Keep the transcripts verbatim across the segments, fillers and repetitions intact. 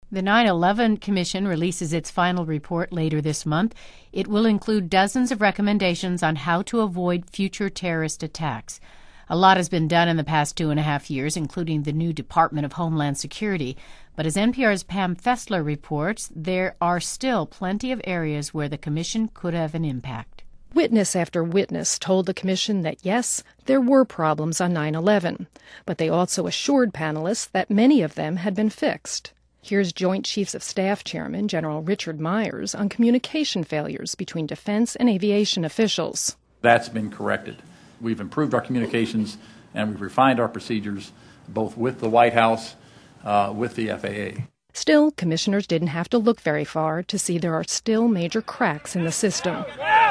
The nine eleven Commission releases its final report later this month. It will include dozens of recommendations on how to avoid future terrorist attacks. A lot has been done in the past two and a half years, including the new Department of Homeland Security. But as N P R's Pam Fessler reports, there are still plenty of areas where the Commission could have an impact. Witness after witness told the Commission that, yes, there were problems on nine eleven, but they also assured panelists that many of them had been fixed. Here's Joint Chiefs of Staff Chairman General Richard Myers on communication failures between defense and aviation officials. That's been corrected. We've improved our communications and we've refined our procedures, both with the White House, uh, with the F A A. Still, commissioners didn't have to look very far to see there are still major cracks in the system.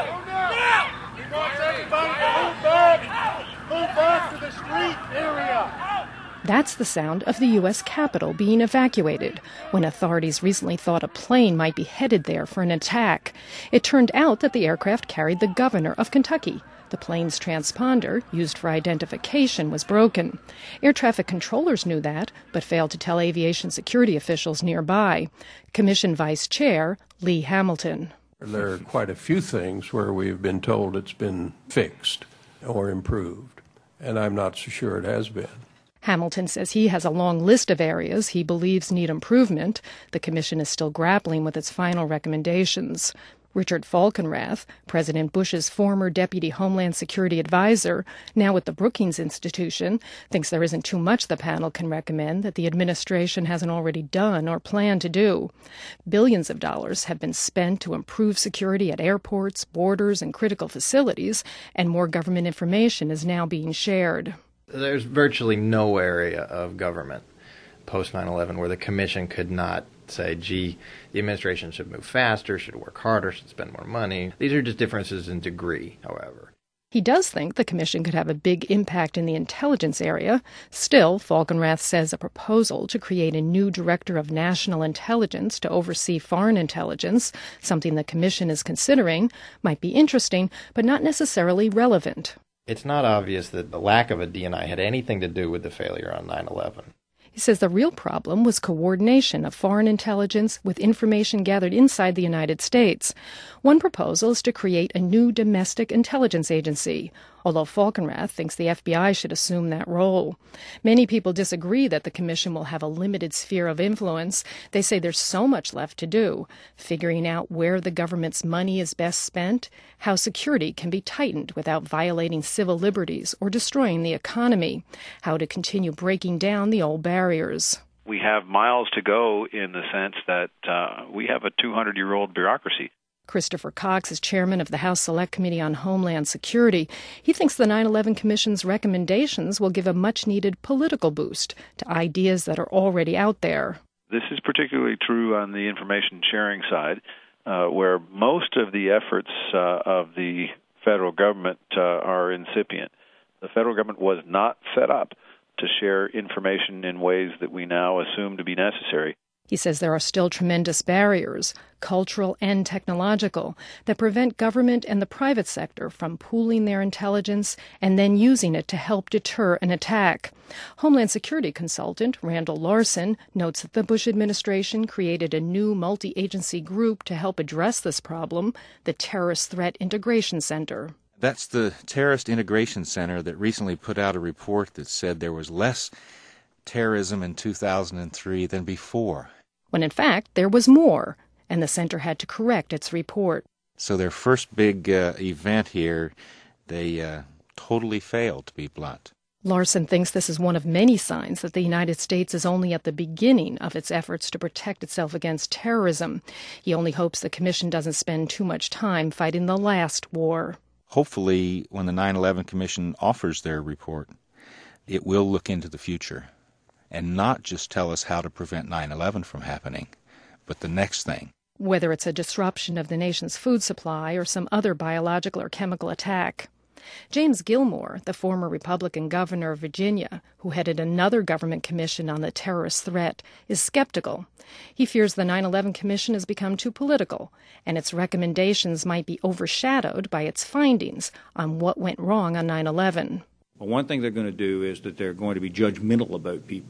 That's the sound of the U S Capitol being evacuated when authorities recently thought a plane might be headed there for an attack. It turned out that the aircraft carried the governor of Kentucky. The plane's transponder, used for identification, was broken. Air traffic controllers knew that, but failed to tell aviation security officials nearby. Commission Vice Chair Lee Hamilton. There are quite a few things where we've been told it's been fixed or improved, and I'm not so sure it has been. Hamilton says he has a long list of areas he believes need improvement. The Commission is still grappling with its final recommendations. Richard Falkenrath, President Bush's former Deputy Homeland Security Advisor, now with the Brookings Institution, thinks there isn't too much the panel can recommend that the administration hasn't already done or planned to do. Billions of dollars have been spent to improve security at airports, borders, and critical facilities, and more government information is now being shared. There's virtually no area of government post nine eleven where the Commission could not say, gee, the administration should move faster, should work harder, should spend more money. These are just differences in degree, however. He does think the Commission could have a big impact in the intelligence area. Still, Falkenrath says a proposal to create a new Director of National Intelligence to oversee foreign intelligence, something the Commission is considering, might be interesting, but not necessarily relevant. It's not obvious that the lack of a D N I had anything to do with the failure on nine eleven. He says the real problem was coordination of foreign intelligence with information gathered inside the United States. One proposal is to create a new domestic intelligence agency, although Falkenrath thinks the F B I should assume that role. Many people disagree that the Commission will have a limited sphere of influence. They say there's so much left to do, figuring out where the government's money is best spent, how security can be tightened without violating civil liberties or destroying the economy, how to continue breaking down the old barriers. We have miles to go in the sense that uh, we have a two hundred year old bureaucracy. Christopher Cox is chairman of the House Select Committee on Homeland Security. He thinks the nine eleven Commission's recommendations will give a much-needed political boost to ideas that are already out there. This is particularly true on the information sharing side, uh, where most of the efforts uh, of the federal government uh, are incipient. The federal government was not set up to share information in ways that we now assume to be necessary. He says there are still tremendous barriers, cultural and technological, that prevent government and the private sector from pooling their intelligence and then using it to help deter an attack. Homeland Security consultant Randall Larson notes that the Bush administration created a new multi-agency group to help address this problem, the Terrorist Threat Integration Center. That's the Terrorist Integration Center that recently put out a report that said there was less terrorism in two thousand three than before. When in fact there was more, and the center had to correct its report. So their first big uh, event here, they uh, totally failed, to be blunt. Larson thinks this is one of many signs that the United States is only at the beginning of its efforts to protect itself against terrorism. He only hopes the Commission doesn't spend too much time fighting the last war. Hopefully, when the nine eleven Commission offers their report, it will look into the future and not just tell us how to prevent nine eleven from happening, but the next thing. Whether it's a disruption of the nation's food supply or some other biological or chemical attack. James Gilmore, the former Republican governor of Virginia, who headed another government commission on the terrorist threat, is skeptical. He fears the nine eleven Commission has become too political, and its recommendations might be overshadowed by its findings on what went wrong on nine eleven. Well, one thing they're going to do is that they're going to be judgmental about people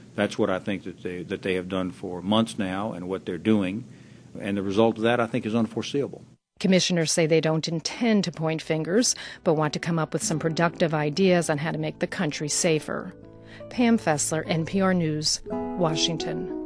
That's what I think that they, that they have done for months now and what they're doing. And the result of that, I think, is unforeseeable. Commissioners say they don't intend to point fingers, but want to come up with some productive ideas on how to make the country safer. Pam Fessler, N P R News, Washington.